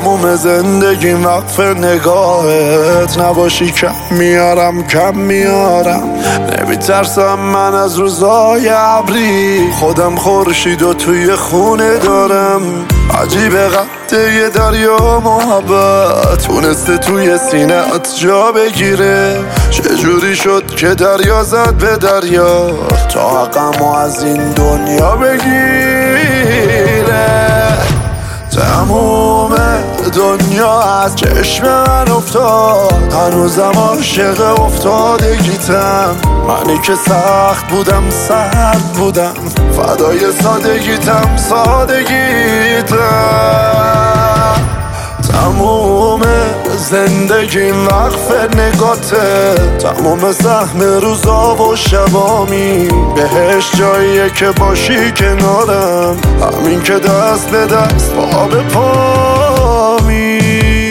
تموم زندگیم وقف نگاهت، نباشی کم میارم نمیترسم من از روزای ابری، خودم خورشید و توی خونه دارم. عجیبه قد یه دریا محبت تونسته توی سینه‌ات جا بگیره، چجوری شد که دریا زد به دریا تا حقمو از این دنیا بگیره. تموم دنیا از چشم من افتاد، هنوزم عاشق افتادگیتم. منی که سخت بودم سرد بودم، فدای سادگیتم تموم زندگیم وقف نگاته، تموم سهم روزا و شبامی. بهش جاییه که باشی کنارم، همین که دست به دست پا به پامی.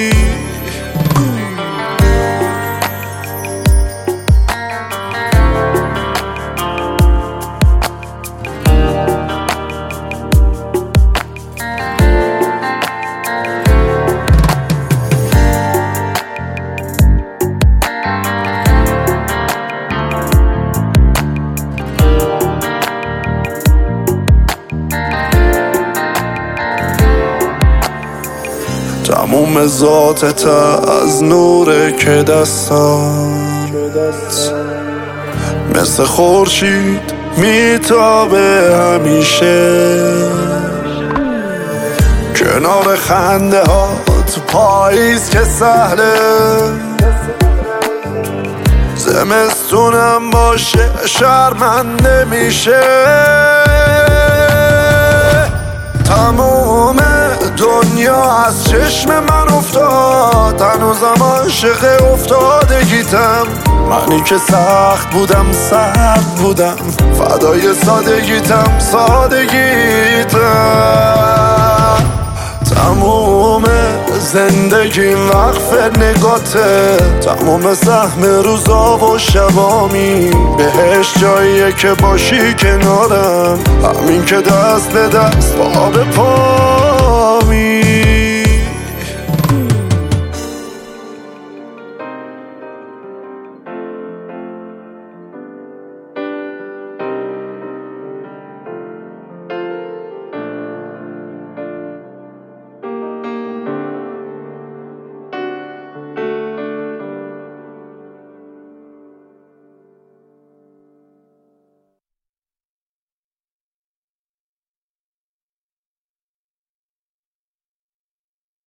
تموم ذاتت از نوره که دستات مثل خورشید میتابه همیشه، کنار خنده ها تو پاییز که سهله، زمستونم باشه شرمنده میشه. تموم دنیا از چشم من افتاد، هنوزم عاشق افتادگیتم. منی که سخت بودم سرد بودم، فدای سادگیتم تموم زندگیم وقف نگاته، تموم سهم روزا و شبامی. بهش جاییه که باشی کنارم، همین که دست به دست پا به پا.